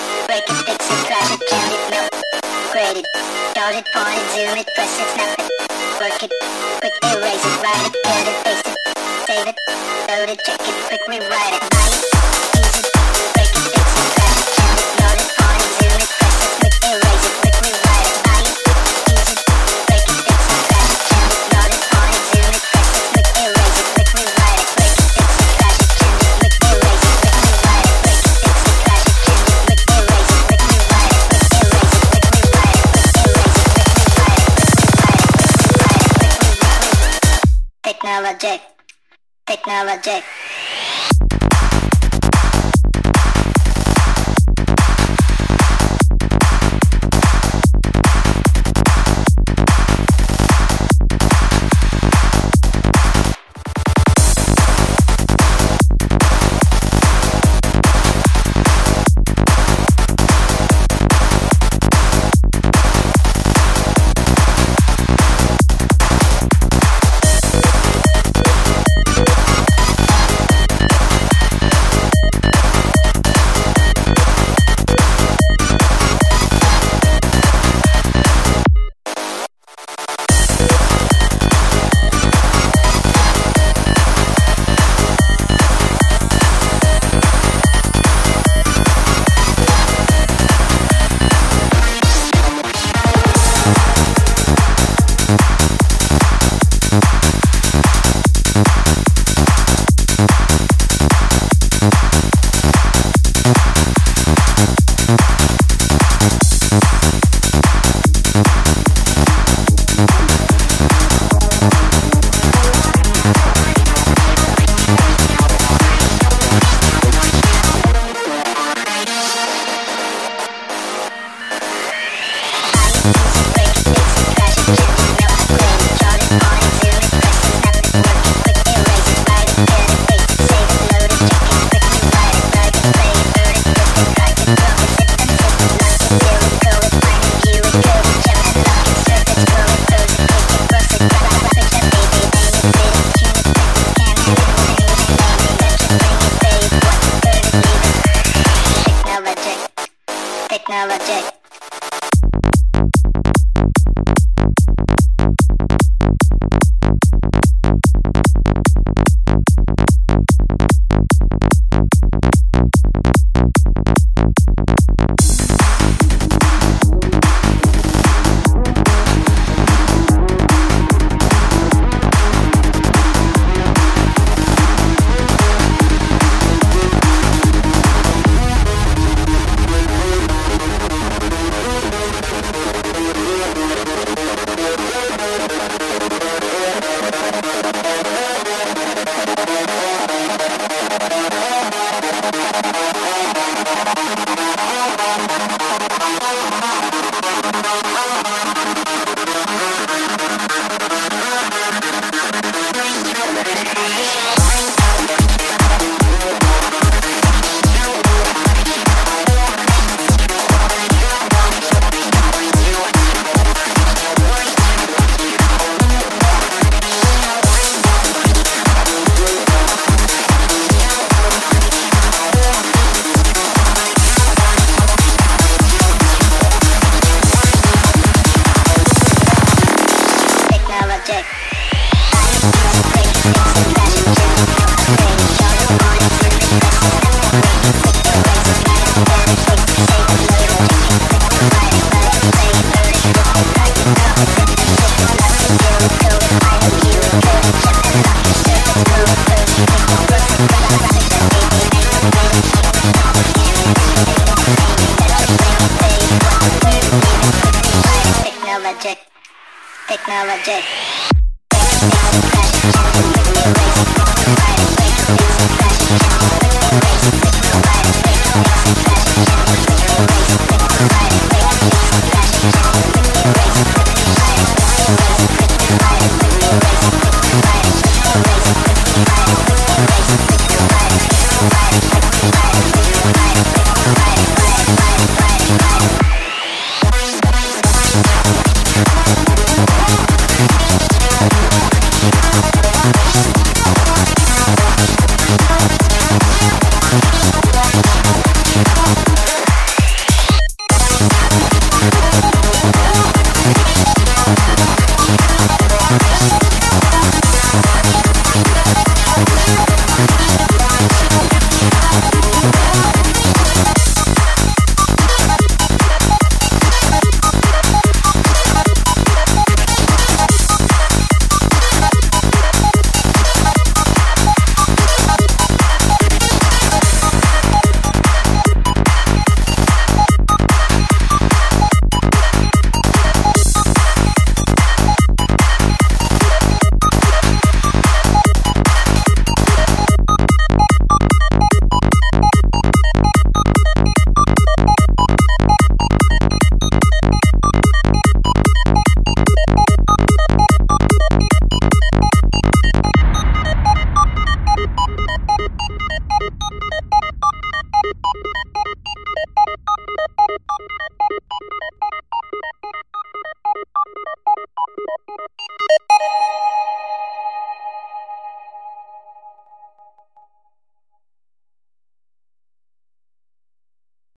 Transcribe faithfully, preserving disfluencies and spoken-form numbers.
break it, fix it, crash it, jam it, melt, grade it, start it, point it, zoom it, press it, snap it, work it, quick erase it, write it, cut it, paste it, save it, load it, check it, quick rewrite it, buy it, use it, break it, fix it, crash it, jam it, start it, point it, zoom it, press it, quick erase it, quick rewrite it, buy it, use it, break it, fix it, crash it, jam it, start it, point it, zoom it, press it, quick erase it, quick rewrite it, break it, fix it, crash it, jam it, quick erase it, quick rewrite it, break it, fix it, crash it, jam it, quick erase it, quick rewrite it, quick erase it, quick rewrite it, quick erase it, quick rewrite it, quick rewrite it, quick rewrite it, technologic, technologic. Technologic. Technologic. Technologic.